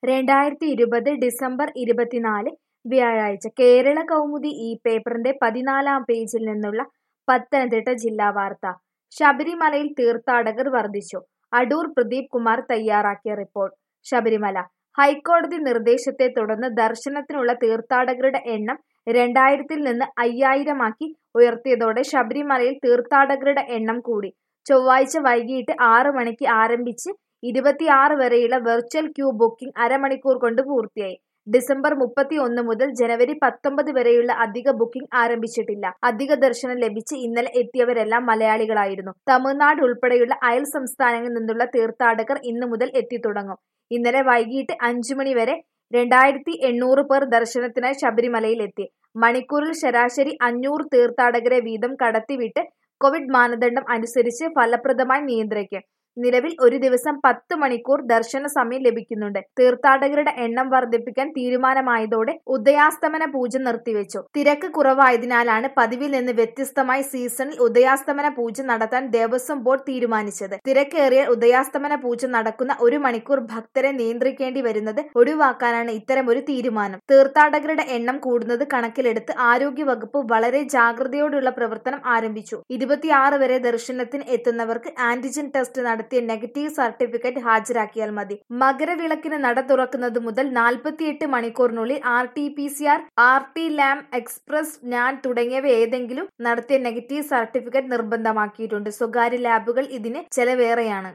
2020 December 24 വ്യാഴാഴ്ച കേരള കൗമുദി ഈ പേപ്പറിന്റെ 14-ാം പേജിൽ നിന്നുള്ള പത്തനംതിട്ട ജില്ലാ വാർത്ത. ശബരിമലയിൽ തീർത്ഥാടകർ വർദ്ധിച്ചു. അടൂർ പ്രദീപ് കുമാർ തയ്യാറാക്കിയ റിപ്പോർട്ട്. ശബരിമല ഹൈക്കോടതി നിർദ്ദേശത്തെ തുടർന്ന് ദർശനത്തിനുള്ള തീർത്ഥാടകരുടെ എണ്ണം 2000-ൽ നിന്ന് 5000-ആക്കി ഉയർത്തിയതോടെ ശബരിമലയിൽ തീർത്ഥാടകരുടെ എണ്ണം കൂടി. ചൊവ്വാഴ്ച വൈകിട്ട് 6 മണിക്ക് ആരംഭിച്ച് 26 വരെയുള്ള വെർച്വൽ ക്യൂ ബുക്കിംഗ് അരമണിക്കൂർ കൊണ്ട് പൂർത്തിയായി. ഡിസംബർ 31 മുതൽ ജനുവരി 19 വരെയുള്ള അധിക ബുക്കിംഗ് ആരംഭിച്ചിട്ടില്ല. അധിക ദർശനം ലഭിച്ച് ഇന്നലെ എത്തിയവരെല്ലാം മലയാളികളായിരുന്നു. തമിഴ്നാട് ഉൾപ്പെടെയുള്ള അയൽ സംസ്ഥാനങ്ങളിൽ നിന്നുള്ള തീർത്ഥാടകർ ഇന്നു മുതൽ എത്തിത്തുടങ്ങും. ഇന്നലെ വൈകിട്ട് 5 മണി വരെ 2800 പേർ ദർശനത്തിനായി ശബരിമലയിൽ എത്തി. മണിക്കൂറിൽ ശരാശരി 500 തീർത്ഥാടകരെ വീതം കടത്തിവിട്ട് കോവിഡ് മാനദണ്ഡം അനുസരിച്ച് ഫലപ്രദമായി നിയന്ത്രിക്കും. നിലവിൽ ഒരു ദിവസം 10 മണിക്കൂർ ദർശന സമയം ലഭിക്കുന്നുണ്ട്. തീർത്ഥാടകരുടെ എണ്ണം വർദ്ധിപ്പിക്കാൻ തീരുമാനമായതോടെ ഉദയാസ്തമന പൂജ നിർത്തിവെച്ചു. തിരക്ക് കുറവായതിനാലാണ് പതിവിൽ നിന്ന് വ്യത്യസ്തമായി സീസണിൽ ഉദയാസ്തമന പൂജ നടത്താൻ ദേവസ്വം ബോർഡ് തീരുമാനിച്ചത്. തിരക്കേറിയ ഉദയാസ്തമന പൂജ നടക്കുന്ന 1 മണിക്കൂർ ഭക്തരെ നിയന്ത്രിക്കേണ്ടി വരുന്നത് ഒഴിവാക്കാനാണ് ഇത്തരമൊരു തീരുമാനം. തീർത്ഥാടകരുടെ എണ്ണം കൂടുന്നത് കണക്കിലെടുത്ത് ആരോഗ്യവകുപ്പ് വളരെ ജാഗ്രതയോടെയുള്ള പ്രവർത്തനം ആരംഭിച്ചു. 26 വരെ ദർശനത്തിന് എത്തുന്നവർക്ക് ആന്റിജൻ ടെസ്റ്റ് നടത്തിയ നെഗറ്റീവ് സർട്ടിഫിക്കറ്റ് ഹാജരാക്കിയാൽ മതി. മകരവിളക്കിന് നട തുറക്കുന്നത് മുതൽ 48 മണിക്കൂറിനുള്ളിൽ RT-PCR, RT-LAM, എക്സ്പ്രസ്, ഞാൻ തുടങ്ങിയവ ഏതെങ്കിലും നടത്തിയ നെഗറ്റീവ് സർട്ടിഫിക്കറ്റ് നിർബന്ധമാക്കിയിട്ടുണ്ട്. സ്വകാര്യ ലാബുകൾ ഇതിന് ചെലവേറെയാണ്.